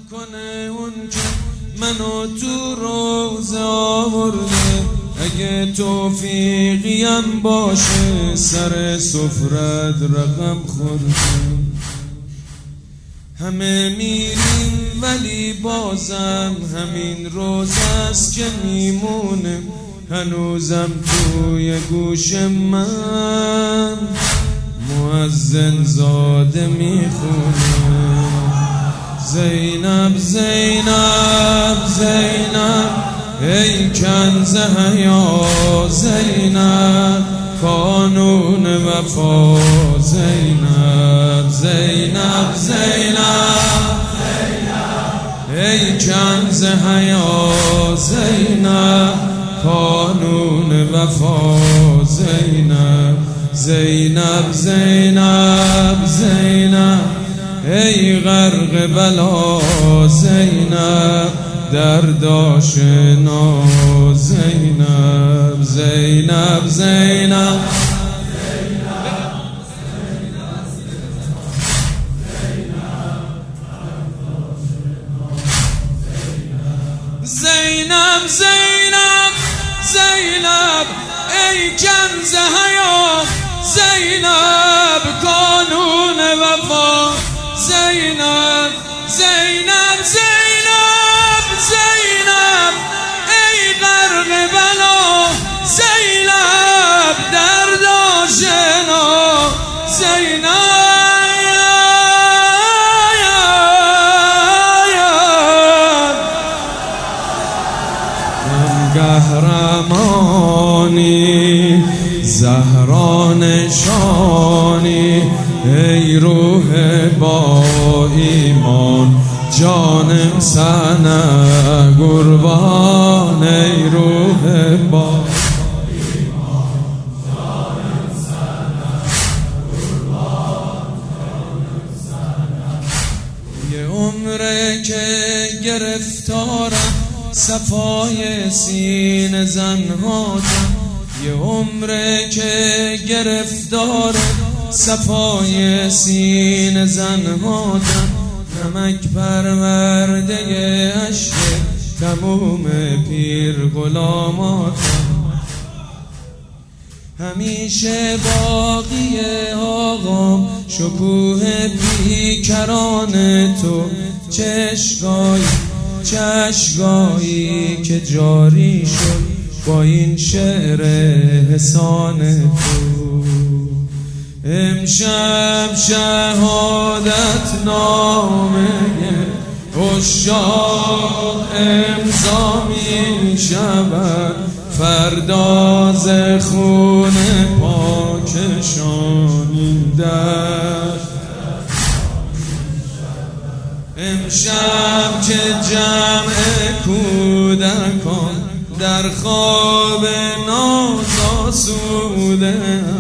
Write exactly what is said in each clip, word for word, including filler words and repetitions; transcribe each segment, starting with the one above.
کنه اون که منو تو روزه آورده. اگه توفیقیم باشه سر سفرت رقم خورده. همه میریم ولی بازم همین روز است که میمونه. هنوزم توی گوش من مؤذن زاده میخونه. زینب زینب زینب ای کنز حیا، زینب قانون وفا. زینب زینب زینب ای کنز حیا، زینب قانون وفا. زینب زینب زینب زینب ای غرق بلا، زینب درد آشنا. زینب زینب زینب زینب زینب زینب ای کنز حیا، زینب قانون وفا. زینب زینب زینب زینب ای غرق بلا، زینب درد آشنا. زینب قهرمانی زهرا نشانی، ای روح با ایمان جانم سنه قربان. ای روح با ایمان جانم سنه قربان، جانم سنه. یه عمره که گرفتارم صفای سینه زنهاتم. یه عمره که گرفتارم صفای سینه زنهاتم. نمک پرورده عشق تموم پیر غلاماتم. همیشه باقی آقام شکوه بیکران تو. چشگاهی چشگاهی که جاری شد با این شعر حسان تو. امشب شهادت نامه عشاق امضا می شود. فردا ز خون پاکشان این دشت. امشب که جمع کودکان در خواب ناز آسوده،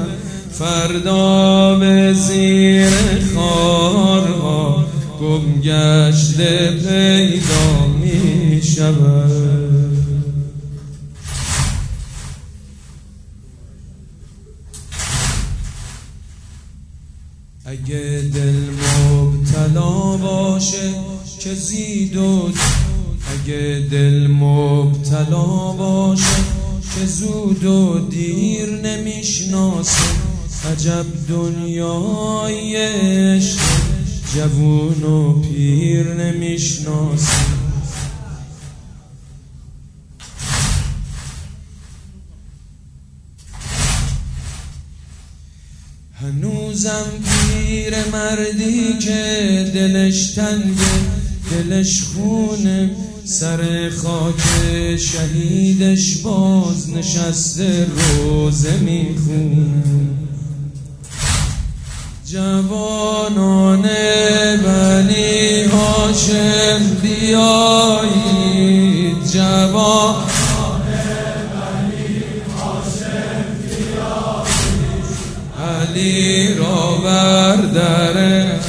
فردا به زیر خارها گم گشته پیدا می شود. اگه دل مبتلا باشه که زید و اگه دل مبتلا باشه که زود و دیر نمیشناسه. عجب دنیای عشق جوون و پیر نمیشناسه. هنوزم پیر مردی که دلش تنگه، دلش خونه، سر خاک شهیدش باز نشسته روزه میخونه. جوانان بنی هاشم بیایید، جوانان بنی هاشم بیایید، علی را برداره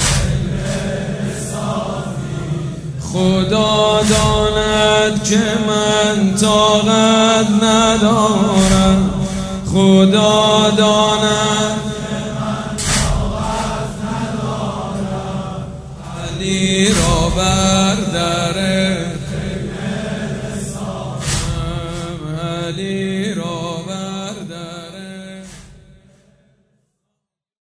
خدا داند که من طاقت ندارم. خدا داند که من طاقت ندارم. علی را بردار علی